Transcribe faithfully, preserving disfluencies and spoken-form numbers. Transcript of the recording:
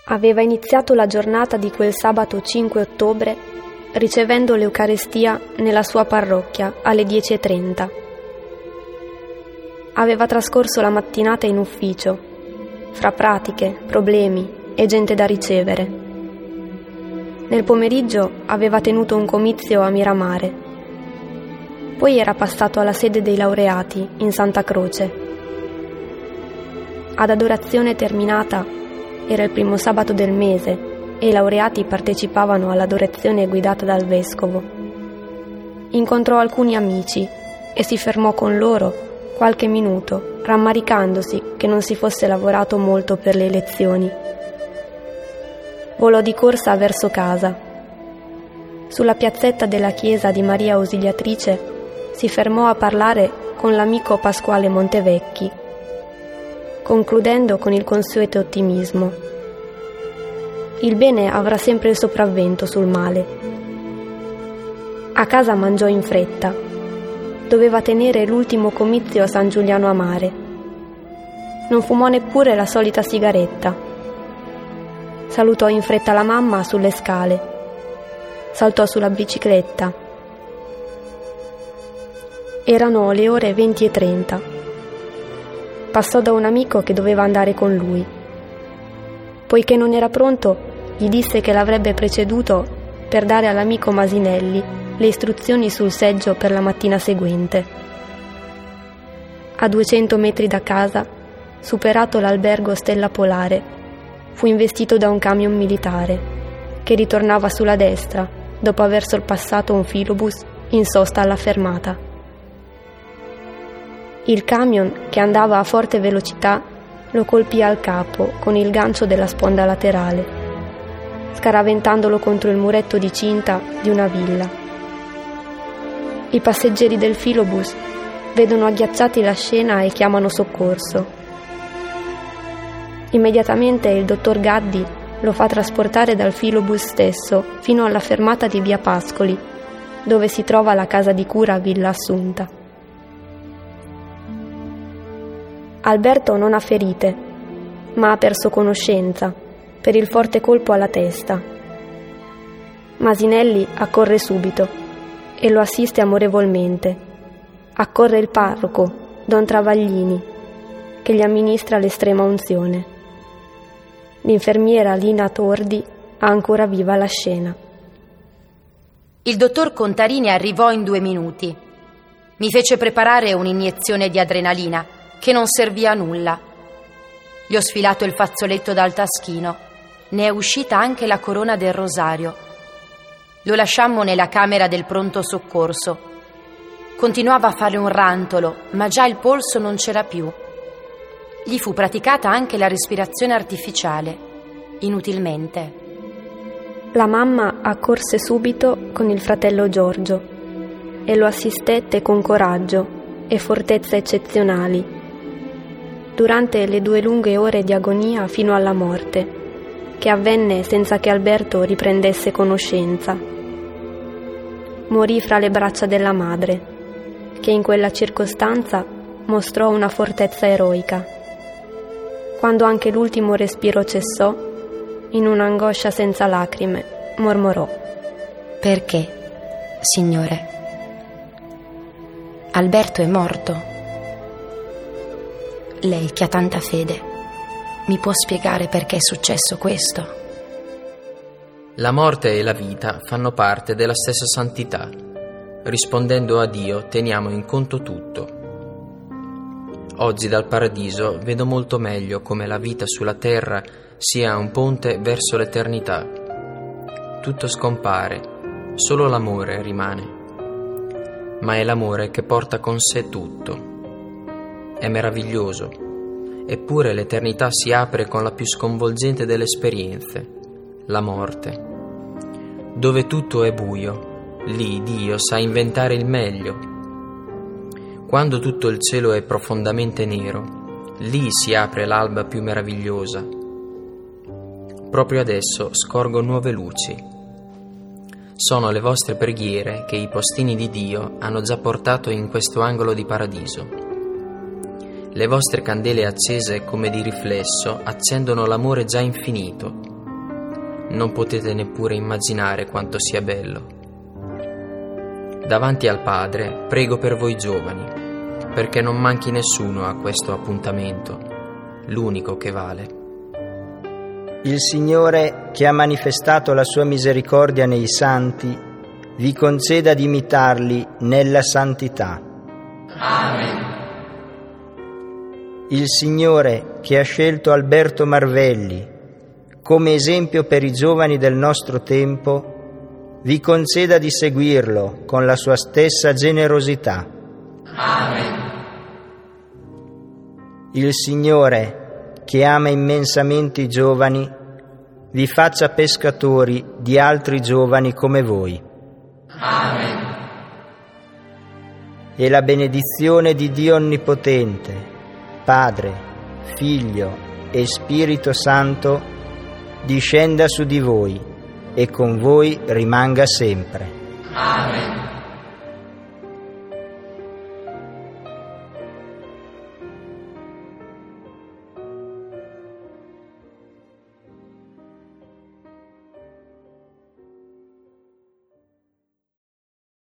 Aveva iniziato la giornata di quel sabato cinque ottobre ricevendo l'Eucarestia nella sua parrocchia alle dieci e trenta. Aveva trascorso la mattinata in ufficio, fra pratiche, problemi e gente da ricevere. Nel pomeriggio aveva tenuto un comizio a Miramare. Poi era passato alla sede dei laureati in Santa Croce. Ad adorazione terminata era il primo sabato del mese e i laureati partecipavano all'adorazione guidata dal vescovo. Incontrò alcuni amici e si fermò con loro qualche minuto, rammaricandosi che non si fosse lavorato molto per le elezioni. Volò di corsa verso casa. Sulla piazzetta della chiesa di Maria Ausiliatrice si fermò a parlare con l'amico Pasquale Montevecchi, concludendo con il consueto ottimismo: il bene avrà sempre il sopravvento sul male. A casa mangiò in fretta. Doveva tenere l'ultimo comizio a San Giuliano a Mare. Non fumò neppure la solita sigaretta. Salutò in fretta la mamma sulle scale. Saltò sulla bicicletta. Erano le ore venti e trenta. Passò da un amico che doveva andare con lui. Poiché non era pronto, gli disse che l'avrebbe preceduto per dare all'amico Masinelli le istruzioni sul seggio per la mattina seguente. A duecento metri da casa, superato l'albergo Stella Polare, fu investito da un camion militare che ritornava sulla destra dopo aver sorpassato un filobus in sosta alla fermata. Il camion, che andava a forte velocità, lo colpì al capo con il gancio della sponda laterale, scaraventandolo contro il muretto di cinta di una villa. I passeggeri del filobus vedono agghiacciati la scena e chiamano soccorso. Immediatamente il dottor Gaddi lo fa trasportare dal filobus stesso fino alla fermata di via Pascoli, dove si trova la casa di cura Villa Assunta. Alberto non ha ferite, ma ha perso conoscenza per il forte colpo alla testa. Masinelli accorre subito e lo assiste amorevolmente. Accorre il parroco, don Travaglini, che gli amministra l'estrema unzione. L'infermiera Lina Tordi ha ancora viva la scena. Il dottor Contarini arrivò in due minuti. Mi fece preparare un'iniezione di adrenalina che non servì a nulla. Gli ho sfilato il fazzoletto dal taschino. Ne è uscita anche la corona del rosario. Lo lasciammo nella camera del pronto soccorso. Continuava a fare un rantolo, ma già il polso non c'era più. Gli fu praticata anche la respirazione artificiale, inutilmente. La mamma accorse subito con il fratello Giorgio e lo assistette con coraggio e fortezza eccezionali durante le due lunghe ore di agonia fino alla morte, che avvenne senza che Alberto riprendesse conoscenza. Morì fra le braccia della madre, che in quella circostanza mostrò una fortezza eroica. Quando anche l'ultimo respiro cessò, in un'angoscia senza lacrime, mormorò: perché, Signore? Alberto è morto. Lei che ha tanta fede, mi può spiegare perché è successo questo? La morte e la vita fanno parte della stessa santità. Rispondendo a Dio teniamo in conto tutto. Oggi dal paradiso vedo molto meglio come la vita sulla terra sia un ponte verso l'eternità. Tutto scompare, solo l'amore rimane. Ma è l'amore che porta con sé tutto. È meraviglioso, eppure l'eternità si apre con la più sconvolgente delle esperienze, la morte. Dove tutto è buio, lì Dio sa inventare il meglio. Quando tutto il cielo è profondamente nero, lì si apre l'alba più meravigliosa. Proprio adesso scorgo nuove luci. Sono le vostre preghiere che i postini di Dio hanno già portato in questo angolo di paradiso. Le vostre candele accese come di riflesso accendono l'amore già infinito. non potete neppure immaginare quanto sia bello. Davanti al Padre prego per voi giovani, perché non manchi nessuno a questo appuntamento, l'unico che vale. Il Signore, che ha manifestato la sua misericordia nei santi, vi conceda di imitarli nella santità. Amen. Il Signore, che ha scelto Alberto Marvelli come esempio per i giovani del nostro tempo, vi conceda di seguirlo con la sua stessa generosità. Amen. Il Signore, che ama immensamente i giovani, vi faccia pescatori di altri giovani come voi. Amen. E la benedizione di Dio Onnipotente, Padre, Figlio e Spirito Santo, discenda su di voi e con voi rimanga sempre. Amen.